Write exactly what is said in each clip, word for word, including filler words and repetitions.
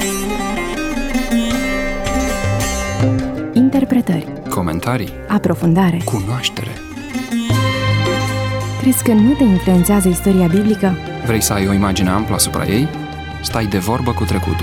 Interpretări, comentarii, aprofundare, cunoaștere. Crezi că nu te influențează istoria biblică? Vrei să ai o imagine amplă asupra ei? Stai de vorbă cu trecutul.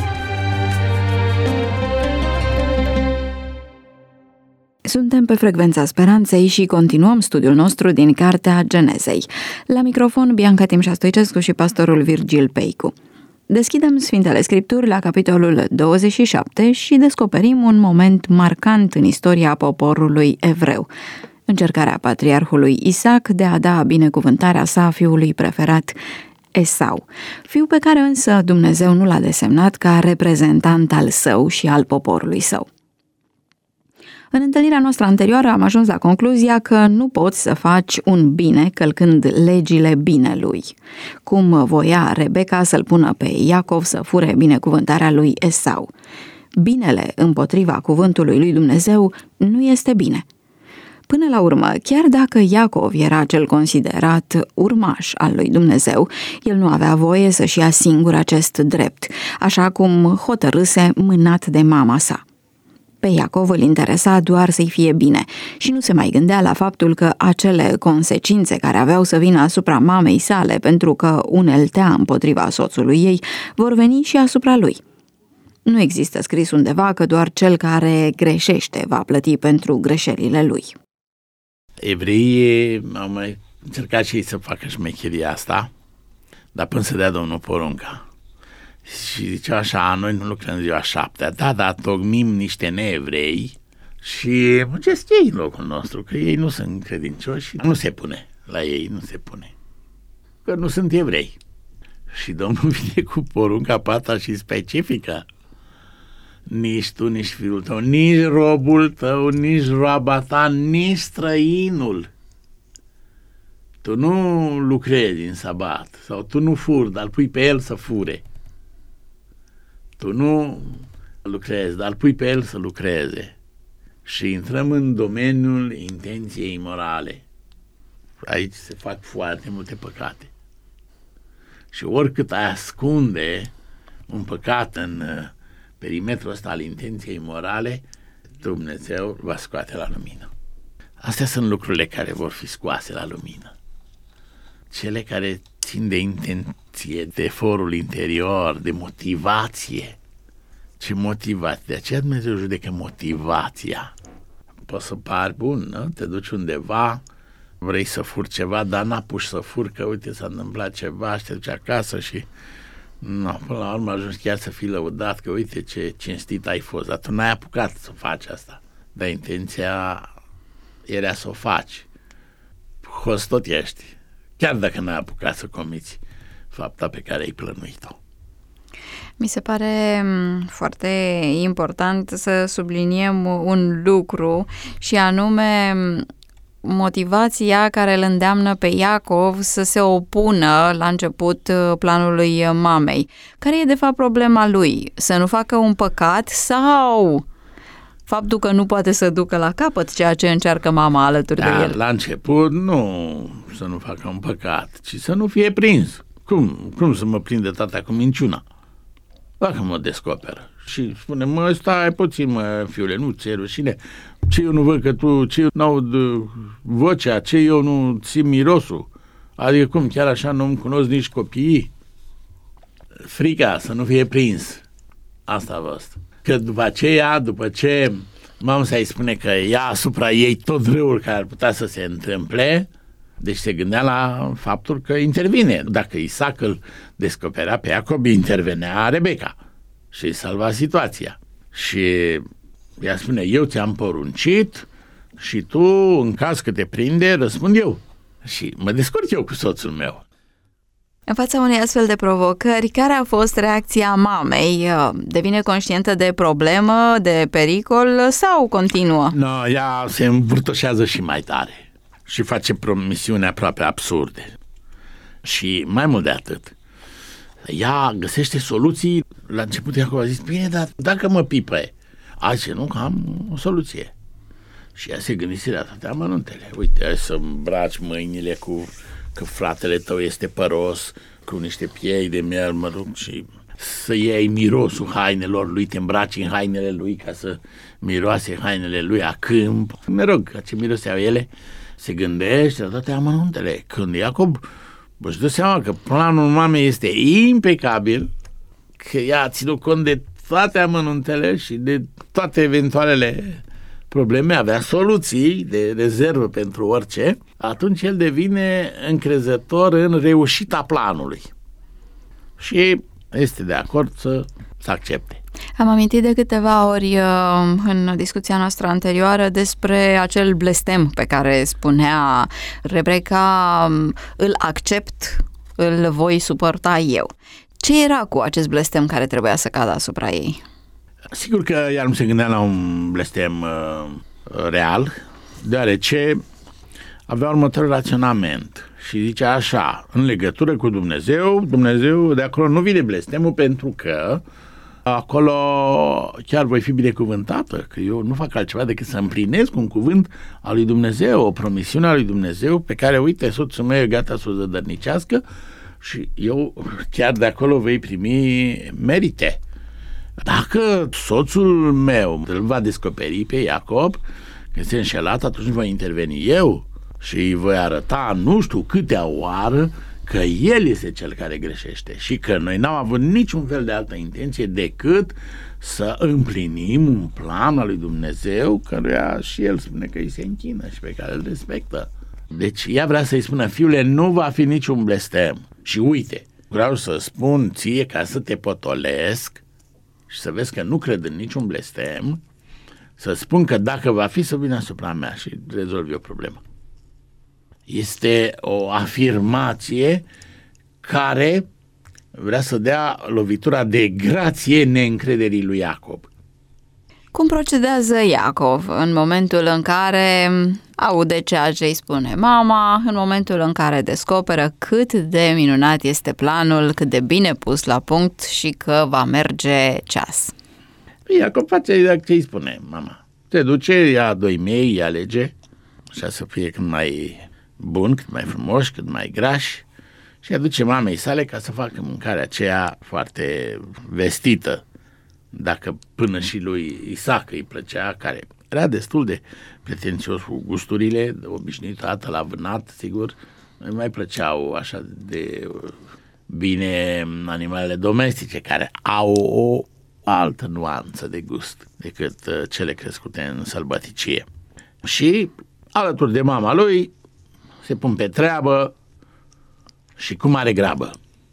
Suntem pe Frecvența Speranței și continuăm studiul nostru din Cartea Genezei. La microfon Bianca Timșa Stoicescu și pastorul Virgil Peicu. Deschidem Sfintele Scripturi la capitolul douăzeci și șapte și descoperim un moment marcant în istoria poporului evreu. Încercarea patriarhului Isaac de a da binecuvântarea sa fiului preferat, Esau, fiu pe care însă Dumnezeu nu l-a desemnat ca reprezentant al său și al poporului său. În întâlnirea noastră anterioară am ajuns la concluzia că nu poți să faci un bine călcând legile binelui. Cum voia Rebecca să-l pună pe Iacov să fure binecuvântarea lui Esau. Binele împotriva cuvântului lui Dumnezeu nu este bine. Până la urmă, chiar dacă Iacov era cel considerat urmaș al lui Dumnezeu, el nu avea voie să-și ia singur acest drept, așa cum hotărâse mânat de mama sa. Pe Iacov îl interesa doar să-i fie bine și nu se mai gândea la faptul că acele consecințe care aveau să vină asupra mamei sale pentru că uneltea împotriva soțului ei vor veni și asupra lui. Nu există scris undeva că doar cel care greșește va plăti pentru greșelile lui. Evreii au mai încercat și ei să facă șmecheria asta, dar până să dea Domnul porunca. Și zicea așa, noi nu lucrăm ziua șaptea, da, dar tocmim niște neevrei și muncesc ei în locul nostru, că ei nu sunt credincioși și nu se pune, la ei nu se pune, că nu sunt evrei. Și Domnul vine cu porunca pata și specifică: nici tu, nici fiul tău, nici robul tău, nici roaba ta, nici străinul. Tu nu lucrezi în sabat sau tu nu furi, dar îl pui pe el să fure. Tu nu lucrezi, dar îl pui pe el să lucreze. Și intrăm în domeniul intenției morale. Aici se fac foarte multe păcate. Și oricât ai ascunde un păcat în perimetrul ăsta al intenției morale, Dumnezeu va scoate la lumină. Astea sunt lucrurile care vor fi scoase la lumină. Cele care țin de intenție, de forul interior, de motivație. Ce motivație? De aceea Dumnezeu judecă motivația. Poți să pari bun, nu? Te duci undeva, vrei să furi ceva, dar n-apuci să furi, că uite s-a întâmplat ceva și te duci acasă și no, până la urmă ajungi chiar să fii lăudat, că uite ce cinstit ai fost, dar tu n-ai apucat să faci asta. Dar intenția era să o faci. Hostot ești, chiar dacă n-ai apucat să comiți fapta pe care ai plănuit-o. Mi se pare foarte important să subliniem un lucru și anume motivația care îl îndeamnă pe Iacov să se opună la început planului mamei. Care e de fapt problema lui? Să nu facă un păcat sau faptul că nu poate să ducă la capăt ceea ce încearcă mama alături da, de el? La început nu să nu facă un păcat, ci să nu fie prins. Cum? Cum să mă prinde tata cu minciuna? Dacă mă descoperă și spune: mă, stai puțin, mă, fiule, nu ți-e rușine? Ce eu nu văd că tu, ce eu n-aud vocea, ce eu nu țin mirosul? Adică cum, chiar așa nu-mi cunosc nici copiii? Frica să nu fie prins. Asta a fost. Că după aceea, după ce mama să-i spune că ia asupra ei tot răul care ar putea să se întâmple, deci se gândea la faptul că intervine. Dacă Isaac îl descoperea pe Iacob, intervenea Rebecca și îi salva situația. Și ea spune: eu ți-am poruncit și tu, în caz că te prinde, răspund eu. Și mă descurc eu cu soțul meu. În fața unei astfel de provocări, care a fost reacția mamei? Devine conștientă de problemă, de pericol sau continuă? No, ea se învârtoșează și mai tare și face promisiuni aproape absurde. Și mai mult de atât, ea găsește soluții. La început Iacov a zis: bine, dar dacă mă pipăie, azi nu, că am o soluție. Și ea se gândise la toate amănuntele. Uite, hai să îmbraci mâinile cu că fratele tău este păros, cu niște piei de miel, mă rog, și să iei mirosul hainelor lui, te îmbraci în hainele lui ca să miroase hainele lui a câmp. Mă rog, ce miroseau ele, se gândește la toate amănuntele. Când Iacob își dă seama că planul mamei este impecabil, că ea a ținut cont de toate amănuntele și de toate eventualele probleme, avea soluții de rezervă pentru orice, atunci el devine încrezător în reușita planului. Și este de acord să, să accepte. Am amintit de câteva ori în discuția noastră anterioară despre acel blestem pe care spunea Rebecca, îl accept, îl voi suporta eu. Ce era cu acest blestem care trebuia să cadă asupra ei? Sigur că ea nu se gândea la un blestem uh, real, deoarece avea următorul raționament și zicea așa: în legătură cu Dumnezeu, Dumnezeu de acolo nu vine blestemul, pentru că acolo chiar voi fi binecuvântată, că eu nu fac altceva decât să împlinesc un cuvânt al lui Dumnezeu, o promisiune a lui Dumnezeu pe care, uite, soțul meu e gata să o zădărnicească și eu chiar de acolo voi primi merite. Dacă soțul meu îl va descoperi pe Iacob că este înșelat, atunci voi interveni eu și îi voi arăta nu știu câtea oară că el este cel care greșește și că noi n-am avut niciun fel de altă intenție decât să împlinim un plan al lui Dumnezeu, căruia și el spune că îi se închină și pe care îl respectă. Deci ea vrea să-i spună: fiule, nu va fi niciun blestem. Și uite, vreau să spun ție, ca să te potolesc și să vezi că nu cred în niciun blestem, să spun că dacă va fi, să vină asupra mea și rezolvi o problemă. Este o afirmație care vrea să dea lovitura de grație neîncrederii lui Iacob. Cum procedează Iacov în momentul în care aude ceea ce îi spune mama, în momentul în care descoperă cât de minunat este planul, cât de bine pus la punct și că va merge ceas? Iacob face exact ce îi spune mama. Se duce, ia doi mei, îi alege, așa să fie cât mai bun, cât mai frumos, cât mai grași, și aduce mamei sale ca să facă mâncarea aceea foarte vestită. Dacă până și lui Isaac îi plăcea, care era destul de pretențios cu gusturile, obișnuit odată la vânat, sigur, îi mai plăceau așa de bine animalele domestice, care au o altă nuanță de gust decât cele crescute în sălbăticie. Și alături de mama lui se pun pe treabă și cu mare grabă.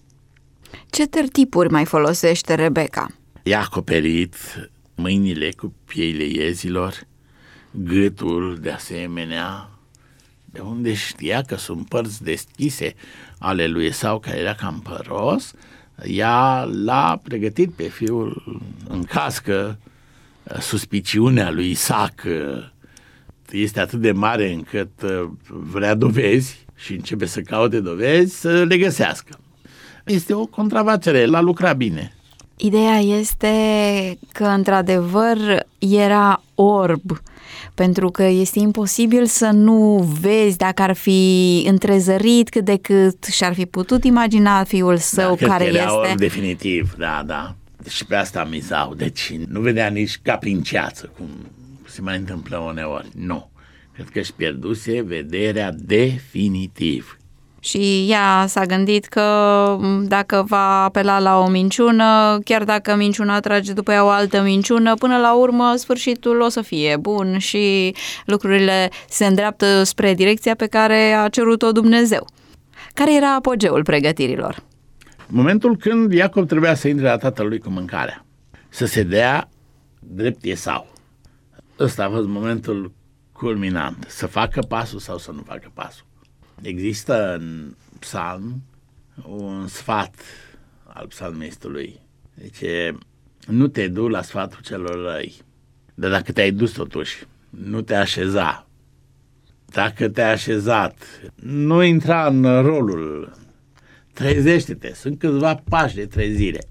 Ce tertipuri mai folosește Rebecca? I-a acoperit mâinile cu pieile iezilor, gâtul de asemenea, de unde știa că sunt părți deschise ale lui Esau, care era cam păros. Ea l-a pregătit pe fiul în caz că suspiciunea lui Isaac este atât de mare încât vrea dovezi și începe să caute dovezi, să le găsească. Este o contrafacere, l-a lucrat bine. Ideea este că, într-adevăr, era orb, pentru că este imposibil să nu vezi dacă ar fi întrezărit cât de cât și-ar fi putut imagina fiul său, da, care era este... orb definitiv, da, da. Și pe asta mizau, deci nu vedea nici ca prin ceață, cum se mai întâmplă uneori, nu. Cred că își pierduse vederea definitiv. Și ea s-a gândit că dacă va apela la o minciună, chiar dacă minciuna trage după ea o altă minciună, până la urmă sfârșitul o să fie bun și lucrurile se îndreaptă spre direcția pe care a cerut-o Dumnezeu. Care era apogeul pregătirilor? Momentul când Iacob trebuia să intre la tatălui cu mâncarea, să se dea drept Esau. Ăsta a fost momentul culminant, să facă pasul sau să nu facă pasul. Există în psalm un sfat al psalmistului. Deci nu te du la sfatul celor răi, dar dacă te-ai dus totuși, nu te așeza. Dacă te-ai așezat, nu intra în rolul, trezește-te, sunt câțiva pași de trezire.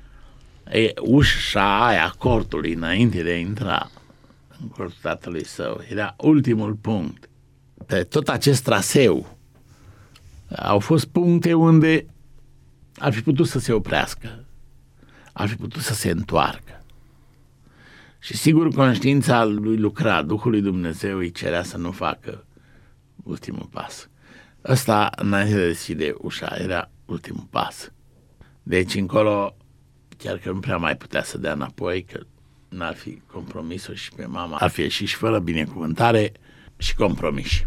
E, ușa aia cortului înainte de a intra în cortul tatălui său era ultimul punct. Pe tot acest traseu au fost puncte unde ar fi putut să se oprească. ar fi putut să se întoarcă. Și sigur conștiința lui lucra, Duhul lui Dumnezeu îi cerea să nu facă ultimul pas. Ăsta, înainte de deschide ușa, era ultimul pas. Deci încolo, chiar că nu prea mai putea să dea înapoi, că n-ar fi compromis-o și pe mama, ar fi ieșit și fără binecuvântare și compromis.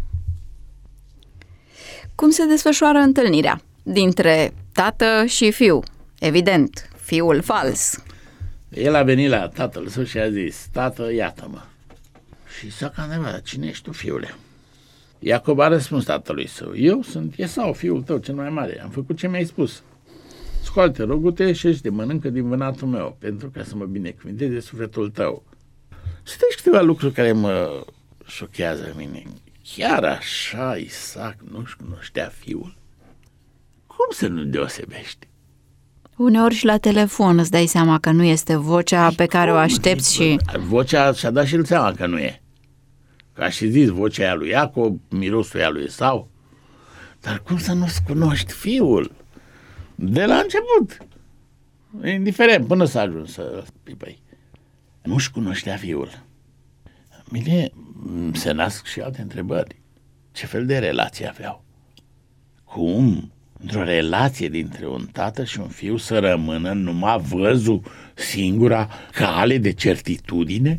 Cum se desfășoară întâlnirea dintre tată și fiu? Evident, fiul fals. El a venit la tatăl său și a zis: tată, iată-mă. Și s-a întrebat: cine ești tu, fiule? Iacob a răspuns tatălui său: eu sunt Esau, fiul tău cel mai mare. Am făcut ce mi-ai spus. Scoate rogul-te și ești de mănâncă din vânatul meu, pentru ca să mă binecuvânteze sufletul tău. Sunt câteva lucruri care mă șochează mine. Chiar așa Isaac nu-și cunoștea fiul? Cum să nu deosebești? Uneori și la telefon îți dai seama că nu este vocea pe care o aștepți și... Vocea și-a dat și el seama că nu e. Ca și zis, vocea aia lui Iacob, mirosul aia lui Esau. Dar cum să nu-ți cunoști fiul? De la început. Indiferent, până s-a ajuns să pipăi. Nu-și cunoștea fiul. Mine se nasc și alte întrebări. Ce fel de relație aveau? Cum, într-o relație dintre un tată și un fiu, să rămână numai văzul, singura cale de certitudine?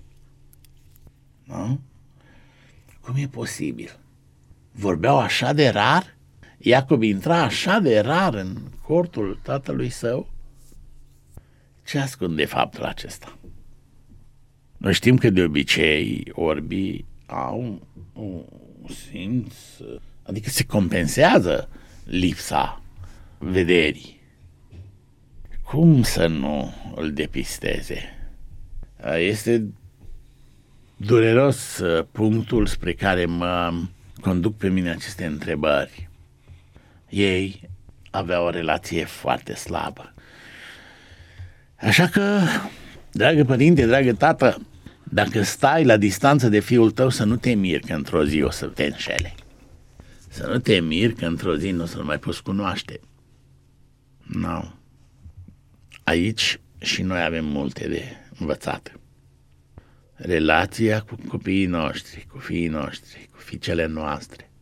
Nu? Cum e posibil? Vorbeau așa de rar? Iacob intra așa de rar în cortul tatălui său? Ce ascunde faptul acesta? Noi știm că de obicei orbii au un simț, adică se compensează lipsa vederii. Cum să nu îl depisteze? Este dureros punctul spre care mă conduc pe mine aceste întrebări. Ei aveau o relație foarte slabă. Așa că, dragă părinte, dragă tată, dacă stai la distanță de fiul tău, să nu te miri că într-o zi o să te înșele. Să nu te miri că într-o zi nu o să-l mai poți cunoaște. Nu. Aici și noi avem multe de învățat. Relația cu copiii noștri, cu fiii noștri, cu fiicele noastre,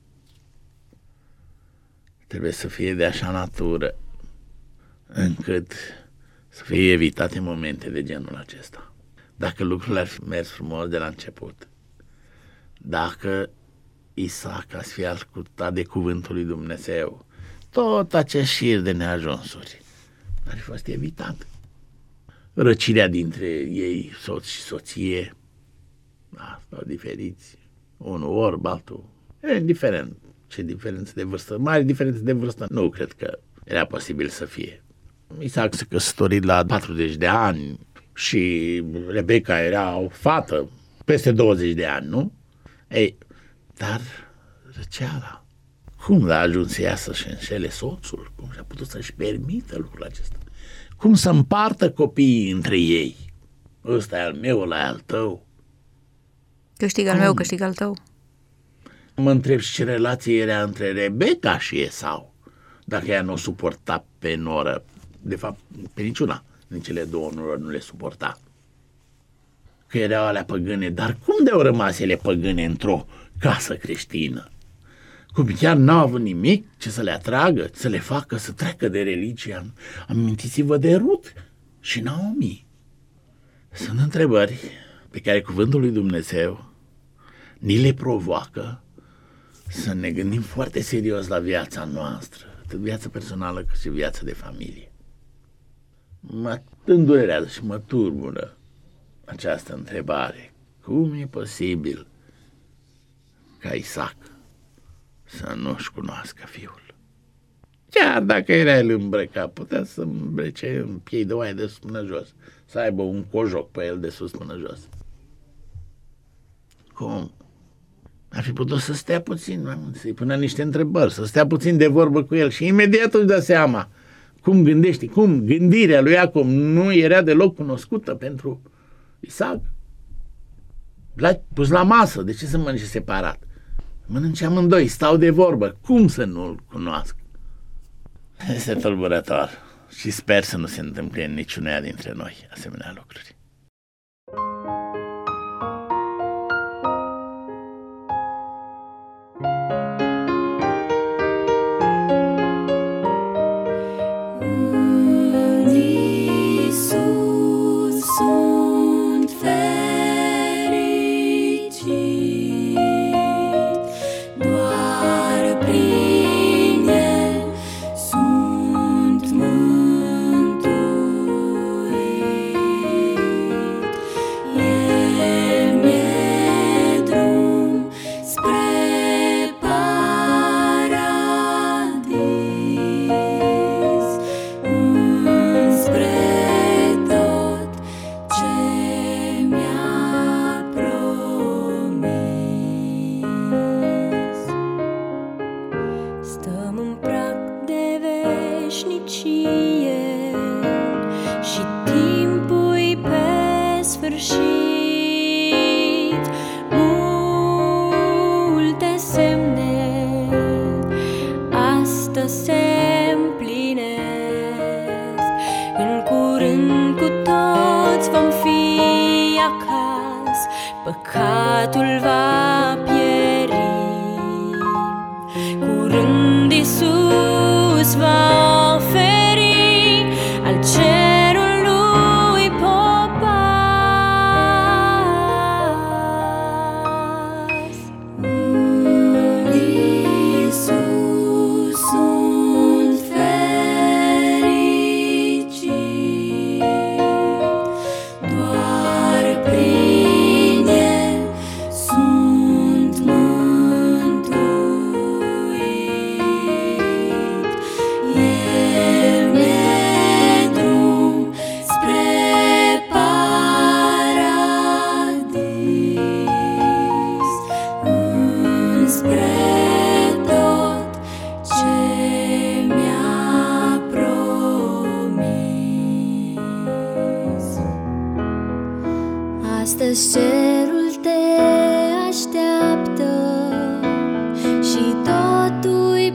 trebuie să fie de așa natură încât să fie evitate momente de genul acesta. Dacă lucrurile ar fi mers frumos de la început, dacă Isaac ar fi ascultat de cuvântul lui Dumnezeu, tot acest șir de neajunsuri ar fi fost evitat. Răcirea dintre ei, soț și soție, da, stau diferiți, unul orb, altul, e indiferent. Ce diferență de vârstă, mare diferență de vârstă, nu cred că era posibil să fie. Isaac s-a căsătorit la patruzeci de ani și Rebecca era o fată peste douăzeci de ani, nu? Ei, dar răceala, cum l-a ajuns ea să-și înșele soțul? Cum și-a putut să-și permită lucrul acesta? Cum să împartă copiii între ei? Ăsta e al meu, ăla e al tău. Câștigă al meu, câștigă al tău. Mă întreb și ce relație era între Rebecca și Esau, dacă ea nu o suporta pe noră. De fapt, pe niciuna din cele două norări nu le suporta. Că erau alea păgâne, dar cum de-au rămas ele păgâne într-o casă creștină? Cum chiar n-au avut nimic ce să le atragă, să le facă să treacă de religie. Amintiți-vă de Rut și Naomi. Sunt întrebări pe care cuvântul lui Dumnezeu ni le provoacă să ne gândim foarte serios la viața noastră, atât viața personală cât și viața de familie. Mă îndurerează și mă turbură această întrebare. Cum e posibil ca Isaac să nu-și cunoască fiul? Chiar dacă era el îmbrăcat, putea să îmbrece în piei de oaie de sus până jos, să aibă un cojoc pe el de sus până jos. Cum? Ar fi putut să stea puțin, mai mult, să-i pună niște întrebări, să stea puțin de vorbă cu el și imediat își dă seama cum gândește, cum gândirea lui Iacob nu era deloc cunoscută pentru Isaac. L-a pus la masă, de ce să mănânce separat? Mănânce amândoi, stau de vorbă, cum să nu-l cunoască? Este tulburător Și sper să nu se întâmple în niciuneia dintre noi asemenea lucruri. Păcatul va pieri, curând Iisus va oferi al cerului popas. În Iisus sunt fericit, doar prin El sunt mântuit. El mi-e drum spre paradis, înspre tot ce mi-a promis. Astăzi cerul te așteaptă și totul-i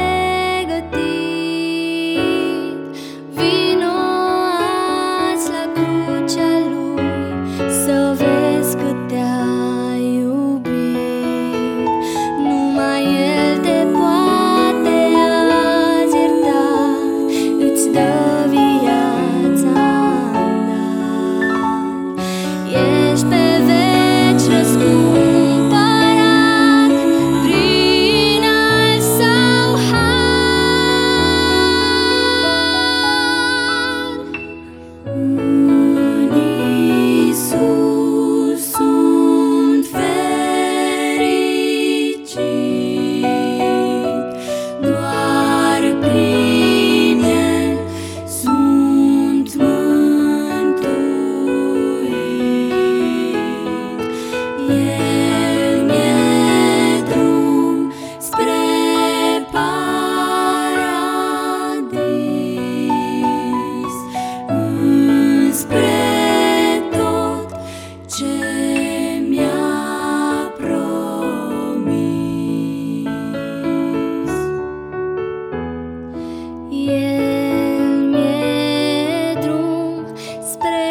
pregătit. Vino azi la crucea Lui să vezi cât te-a iubit. Numai El te poate azi ierta, îți dă viața în dar. Ești pe veci răscumpărat prin al Său har. În Iisus sunt fericit, doar prin El sunt mântuit. El mi-e drum spre paradis, înspre tot ce mi-a promis. El mi-e drum spre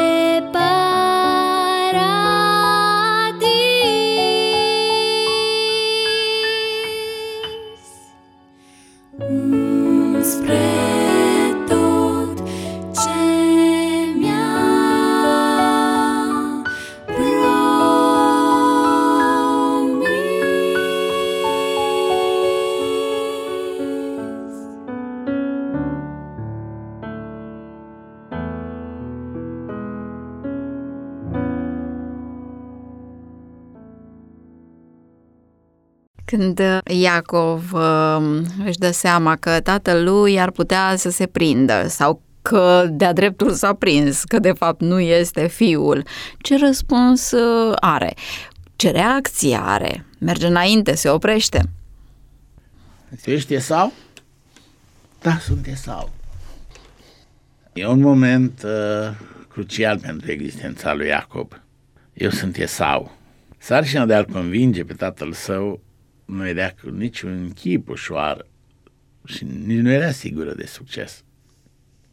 paradis, înspre tot ce mi-a promis. Când Iacov uh, își dă seama că tatăl lui ar putea să se prindă sau că de-a dreptul s-a prins, că de fapt nu este fiul, ce răspuns uh, are? Ce reacție are? Merge înainte, se oprește? Tu ești Esau? Da, sunt Esau. E un moment uh, crucial pentru existența lui Iacob. Eu sunt Esau. Sarcina de a-l convinge pe tatăl său nu vedea cu niciun chip ușoară și nici nu era sigură de succes.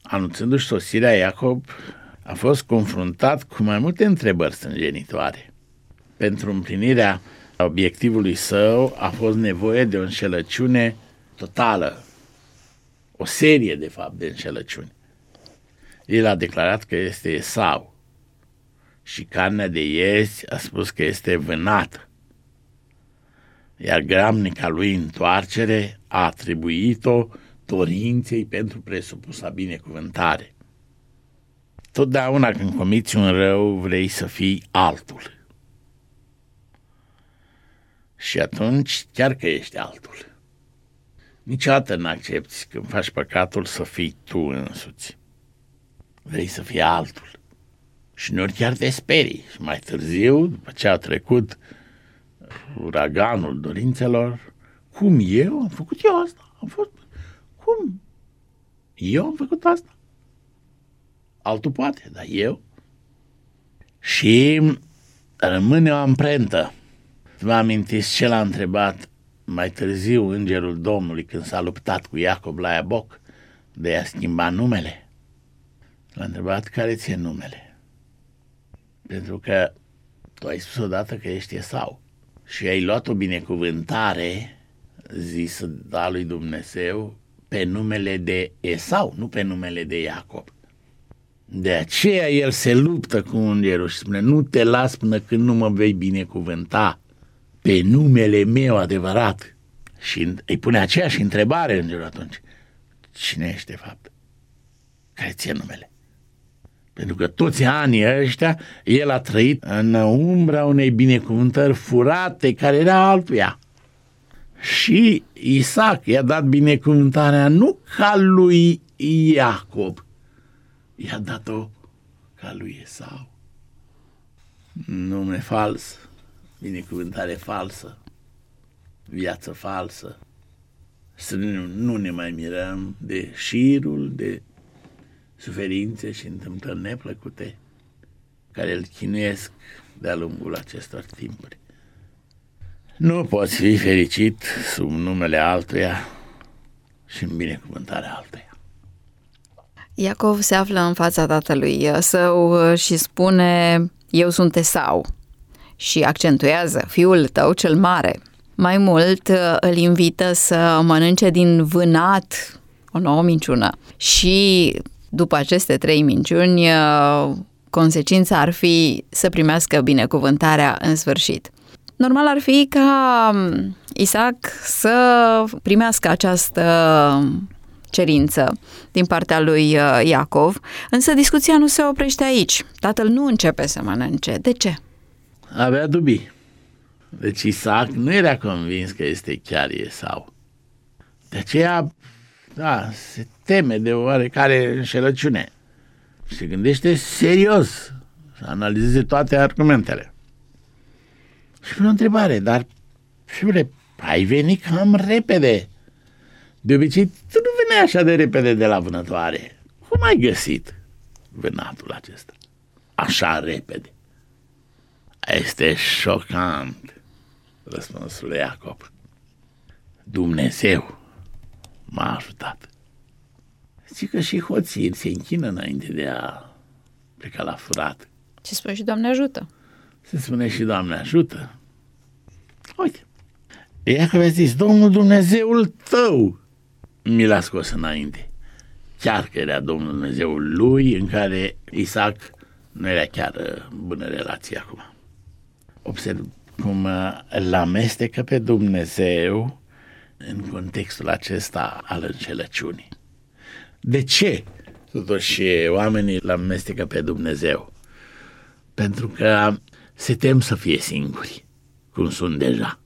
anunțându-și sosirea, Iacob a fost confruntat cu mai multe întrebări stânjenitoare. Pentru împlinirea obiectivului său a fost nevoie de o înșelăciune totală, o serie, de fapt, de înșelăciuni. El a declarat că este Esau și carnea de iezi a spus că este vânată, iar gramnica lui întoarcere a atribuit-o dorinței pentru presupusa binecuvântare. Totdeauna când comiți un rău, vrei să fii altul. Și atunci, chiar că ești altul, niciodată n-accepti când faci păcatul să fii tu însuți. Vrei să fii altul. Și uneori chiar te sperii. Și mai târziu, după ce a trecut uraganul dorințelor, cum eu am făcut eu asta? Am fost... Cum? Eu am făcut asta? Altul poate, dar eu? Și rămâne o amprentă. Vă amintiți ce l-a întrebat mai târziu îngerul Domnului când s-a luptat cu Iacob la Iaboc de a schimba numele? L-a întrebat, care ți-e numele? Pentru că tu ai spus odată că ești Esau și ai luat o binecuvântare zisă da lui Dumnezeu pe numele de Esau, nu pe numele de Iacob. De aceea el se luptă cu îngerul și spune, nu te las până când nu mă vei binecuvânta pe numele meu adevărat. Și îi pune aceeași întrebare îngerul atunci. Cine ești de fapt? Care ți-e numele? Pentru că toți anii ăștia el a trăit în umbra unei binecuvântări furate care era altuia. Și Isaac i-a dat binecuvântarea nu ca lui Iacob, i-a dat-o ca lui Esau. Nume fals, binecuvântare falsă, viață falsă. Să nu, nu ne mai mirăm de șirul de suferințe și întâmplări neplăcute care îl chinuiesc de-a lungul acestor timpuri. Nu poți fi fericit sub numele altuia și în binecuvântarea altuia. Iacov se află în fața tatălui său și spune, eu sunt Esau, și accentuează, fiul tău cel mare. Mai mult îl invită să mănânce din vânat, o nouă minciună. Și după aceste trei minciuni, consecința ar fi să primească binecuvântarea în sfârșit. Normal ar fi ca Isaac să primească această cerință din partea lui Iacov, însă discuția nu se oprește aici. Tatăl nu începe să mănânce. De ce? Avea dubii. Deci Isaac nu era convins că este chiar Esau. De aceea, da, se teme de oarecare înșelăciune. Se gândește serios să analizeze toate argumentele. Și pune o întrebare, dar, fiule, ai venit cam repede. De obicei, tu nu veneai așa de repede de la vânătoare. Cum ai găsit vânatul acesta? Așa repede. Este șocant, răspunsul lui Iacob. Dumnezeu m-a ajutat. Zic că și hoții se închină înainte de a pleca la furat. Ce spune și Doamne ajută. Se spune și Doamne ajută. Uite, Iacov a zis, Domnul Dumnezeul tău mi l-a scos înainte. Chiar că era Domnul Dumnezeul lui, în care Isaac nu era chiar bună relație acum. Observ cum îl amestecă pe Dumnezeu în contextul acesta al înșelăciunii. De ce totuși oamenii îl amestecă pe Dumnezeu? Pentru că se tem să fie singuri, cum sunt deja.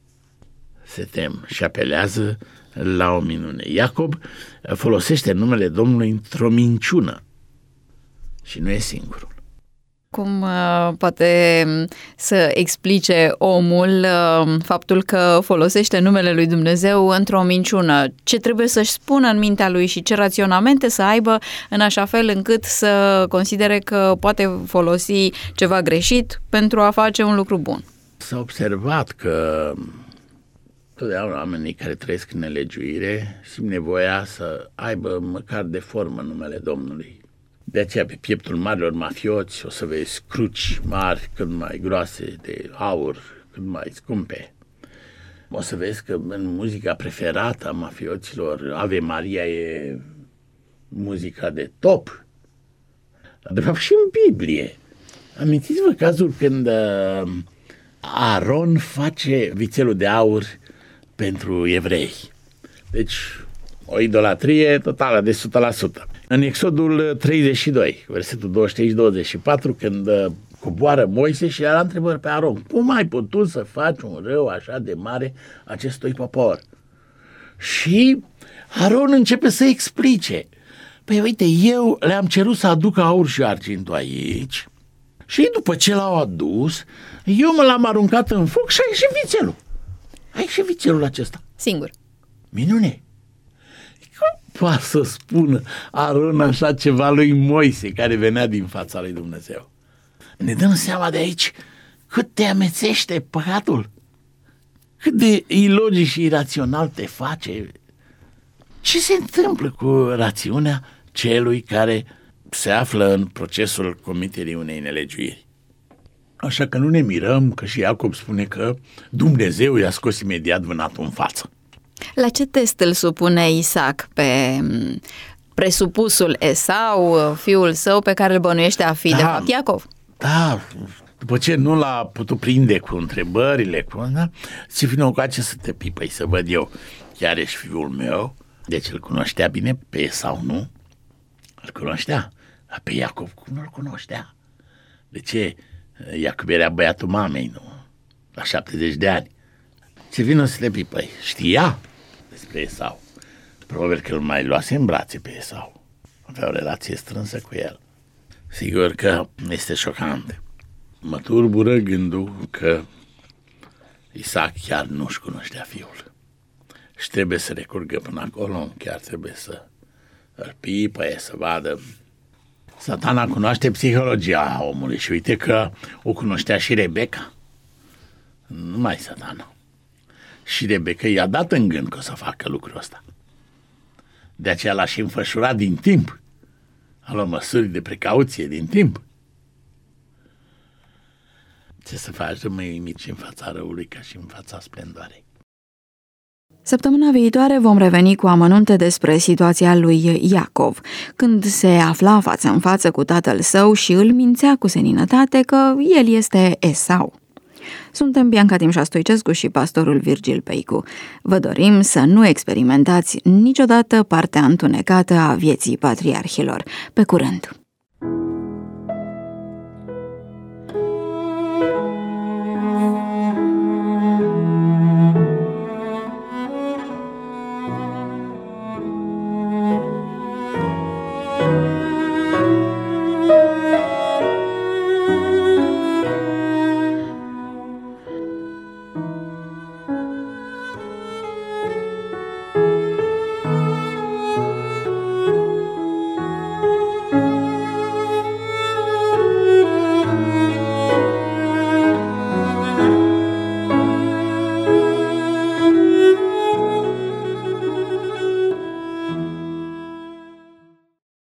Se tem și apelează la o minune. Iacob folosește numele Domnului într-o minciună și nu e singurul. Cum uh, poate să explice omul uh, faptul că folosește numele lui Dumnezeu într-o minciună? Ce trebuie să-și spună în mintea lui și ce raționamente să aibă în așa fel încât să considere că poate folosi ceva greșit pentru a face un lucru bun? S-a observat că Totdeauna oamenii care trăiesc în nelegiuire simt nevoia să aibă măcar de formă numele Domnului. De aceea pe pieptul marilor mafioți o să vezi cruci mari, cât mai groase, de aur, cât mai scumpe. O să vezi că în muzica preferată a mafioților, Ave Maria e muzica de top. De fapt și în Biblie. Amintiți-vă cazul când Aron face vițelul de aur pentru evrei. Deci o idolatrie totală de o sută la sută. În Exodul treizeci și doi, versetul douăzeci și trei douăzeci și patru, când coboară Moise și era întrebări pe Aron: cum ai putut să faci un rău așa de mare acestui popor? Și Aron începe să explice: păi uite, eu le-am cerut să aducă aur și argintul aici și după ce l-au adus, eu mă l-am aruncat în foc și a ieșit vițelul. A ieșit vițelul acesta. Singur. Minune! Cum poate să spună Aron așa ceva lui Moise, care venea din fața lui Dumnezeu? Ne dăm seama de aici cât te amețește păcatul, cât de ilogic și irațional te face. Ce se întâmplă cu rațiunea celui care se află în procesul comiterii unei nelegiuiri? Așa că nu ne mirăm că și Iacob spune că Dumnezeu i-a scos imediat vânatul în față. La ce test îl supune Isaac pe presupusul Esau, fiul său, pe care îl bănuiește a fi, da, de fapt, Iacov? Da, după ce nu l-a putut prinde cu întrebările, cu, da, se vină cu ce să te pipăi, să văd eu, chiar ești fiul meu. Deci îl cunoștea bine pe Esau, nu? Îl cunoștea. Dar pe Iacov cum nu-l cunoștea? De ce? Iacov era băiatul mamei, nu? La șaptezeci de ani. Ce vină să le pipăi? Știa despre Esau. Probabil că îl mai luase în brațe pe Esau. Avea o relație strânsă cu el. Sigur că este șocant. Mă turbură gândul că Isaac chiar nu-și cunoștea fiul. Și trebuie să recurgă până acolo, chiar trebuie să îl pipăie, să vadă. Satana cunoaște psihologia omului și uite că o cunoștea și Rebecca. Numai Satana. Și Rebecca i-a dat în gând că o să facă lucrul ăsta. De aceea l-a și înfășurat din timp. A luat măsuri de precauție din timp. Ce să faci, rămâi mici în fața răului ca și în fața splendoarei. Săptămâna viitoare vom reveni cu amănunte despre situația lui Iacov, când se afla față în față cu tatăl său și îl mințea cu seninătate că el este Esau. Suntem Bianca Timșa Stoicescu și pastorul Virgil Peicu. Vă dorim să nu experimentați niciodată partea întunecată a vieții patriarhilor. Pe curând!